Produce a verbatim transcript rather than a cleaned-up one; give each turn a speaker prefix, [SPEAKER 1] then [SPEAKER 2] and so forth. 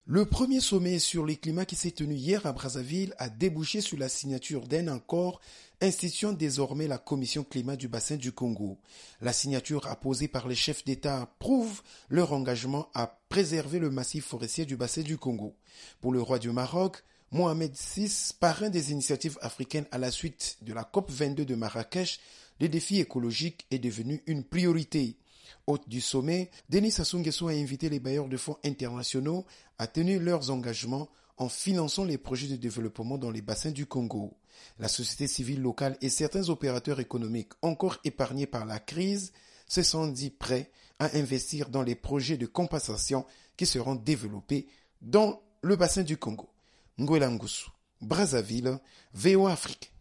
[SPEAKER 1] Le premier sommet sur le climat qui s'est tenu hier à Brazzaville a débouché sur la signature d'un accord instituant désormais la Commission climat du bassin du Congo. La signature apposée par les chefs d'État prouve leur engagement à préserver le massif forestier du bassin du Congo. Pour le roi du Maroc, Mohamed six, parrain des initiatives africaines à la suite de la COP vingt-deux de Marrakech, le défi écologique est devenu une priorité. Hôte du sommet, Denis Sassou Nguesso a invité les bailleurs de fonds internationaux à tenir leurs engagements en finançant les projets de développement dans les bassins du Congo. La société civile locale et certains opérateurs économiques encore épargnés par la crise se sont dit prêts à investir dans les projets de compensation qui seront développés dans le bassin du Congo. Ngwela Ngusu, Brazzaville, V O Afrique.